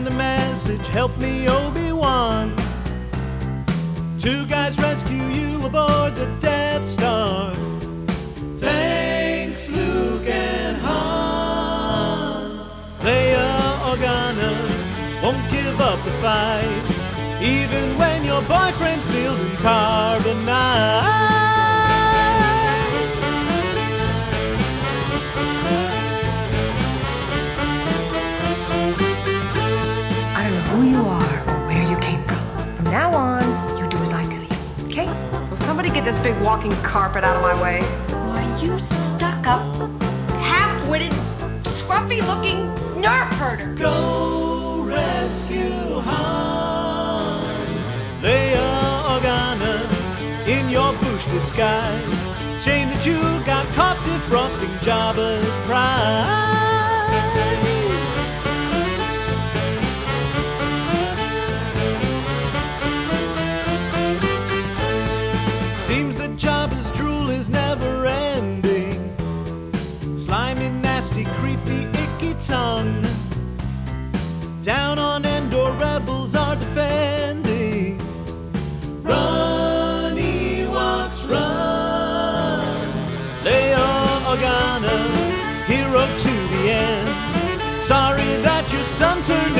send a message, help me Obi-Wan. Two guys rescue you aboard the Death Star. Thanks, Luke and Han. Leia Organa won't give up the fight, even when your boyfriend's sealed in carbonite. I don't know who you are or where you came from. From now on, you do as I tell you, okay? Will somebody get this big walking carpet out of my way? Why, you stuck-up, half-witted, scruffy-looking nerf herder. Go rescue Han. Leia Organa in your bush disguise. Shame that you got caught defrosting Jabba's prize. Seems that Jabba's drool is never ending. Slimy, nasty, creepy, icky tongue. Down on Endor, rebels are defending. Run, Ewoks, run. Leia Organa, hero to the end. Sorry that your son turned